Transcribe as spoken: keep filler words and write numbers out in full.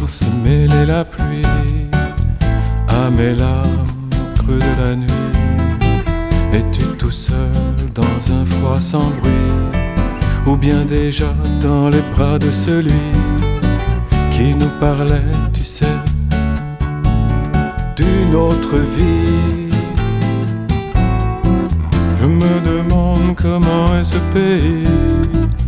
se mêler la pluie à mes larmes au creux de la nuit. Es-tu tout seul dans un froid sans bruit, ou bien déjà dans les bras de celui qui nous parlait, tu sais, d'une autre vie? Je me demande comment est ce pays